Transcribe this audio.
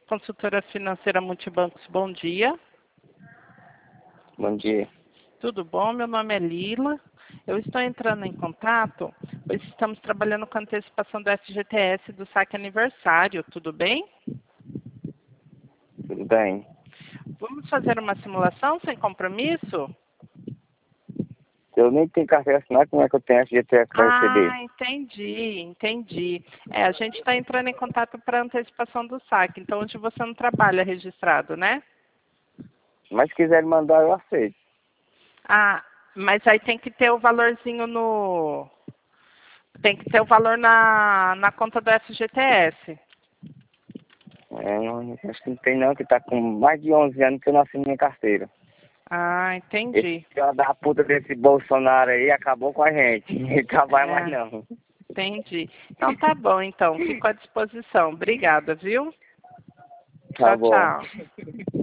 Consultora financeira Multibancos, bom dia. Bom dia. Tudo bom? Meu nome é Lila. Eu estou entrando em contato, pois estamos trabalhando com antecipação do FGTS do saque aniversário, tudo bem? Tudo bem? Vamos fazer uma simulação sem compromisso? Eu nem tenho carteira assinada, como é que eu tenho FGTS para receber? Entendi. A gente está entrando em contato para antecipação do saque, então hoje você não trabalha registrado, né? Mas se quiser mandar, eu aceito. Ah, mas aí tem que ter o valorzinho no... Tem que ter o valor na conta do FGTS. Não, acho que não tem não, que tá com mais de 11 anos que eu não assino minha carteira. Ah, Esse entendi. filho da puta desse Bolsonaro aí acabou com a gente. Não vai mais É, não. entendi. Então tá bom, então. Fico à disposição. Obrigada, viu? Tá Tchau, bom. tchau.